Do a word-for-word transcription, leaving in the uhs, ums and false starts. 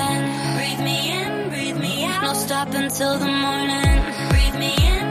in, breathe me in, breathe me out. No stop until the morning. Breathe me in.